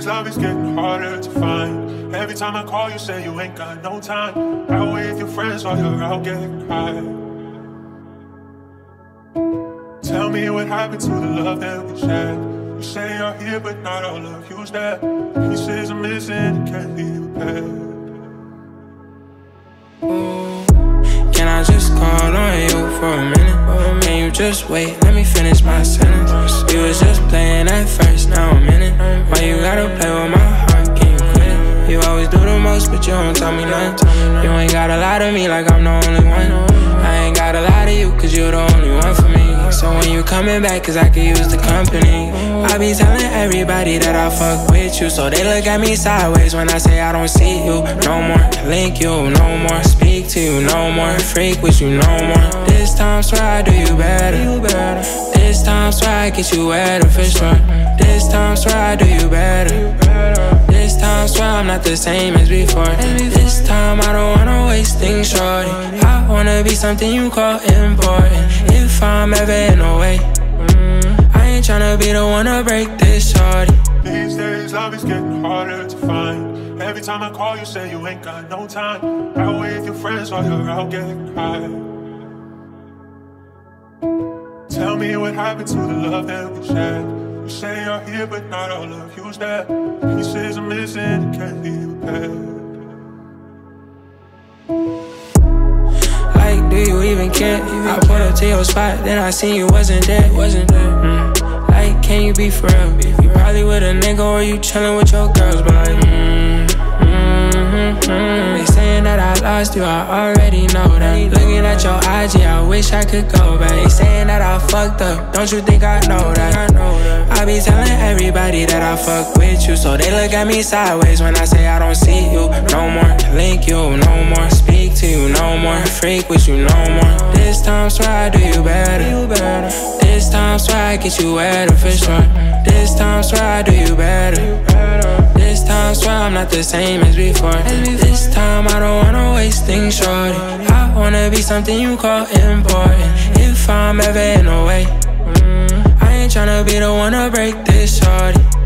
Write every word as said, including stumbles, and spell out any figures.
days love is getting harder to find. Every time I call you say you ain't got no time. Out with your friends while you're out getting high. Tell me what happened to the love that we shared. You say you're here but not all of you's there. Pieces are missing, can't be repaired. Can I just call on you for a minute? Can you just wait, let me finish my sentence. You was just playing at first, now I'm in it. Why you gotta play with my heart, can you quit it? You always do the most, but you don't tell me nothing. You ain't gotta lie to me like I'm the only one. I ain't gotta lie to you, cause you're the only one for me. So when you coming back, cause I could use the company. I be telling everybody that I fuck with you, so they look at me sideways when I say I don't see you. No more link you, no more speak to you, no more freak with you, no more. This time swear I do you better. This time swear I get you wetter for sure. This time swear I do you better. This time swear I'm not the same as before. This time I don't wanna waste things, shorty. I wanna be something you call important. If I'm ever in a way, mm, I ain't tryna be the one to break this, shorty. These days love is getting harder to find. Every time I call you say you ain't got no time. Out with your friends while you're out getting high. Tell me what happened to the love that we shared. You say you're here but not all of you's there. Pieces are missing, can't be repaired. Like, do you even care? I pulled up to your spot, then I seen you wasn't there. Wasn't there. Mm. Like, can you be for real? You probably with a nigga or you chillin' with your girls, but like, mm, mm, mm. They saying that I lost you, I already know that. Looking at your I G, I wish I could go back. They saying that I fucked up, don't you think I know that? I know that. I be telling everybody that I fuck with you, so they look at me sideways when I say I don't see you. No more link you, no more speak to you, no more freak with you, no more. This time swear I do you better. This time swear I get you wetter for sure. This time swear I do you better. This time swear I'm not the same as before. This time I don't wanna waste things, shorty. I wanna be something you call important. If I'm ever in a way, mm, I ain't tryna be the one to break this, shorty.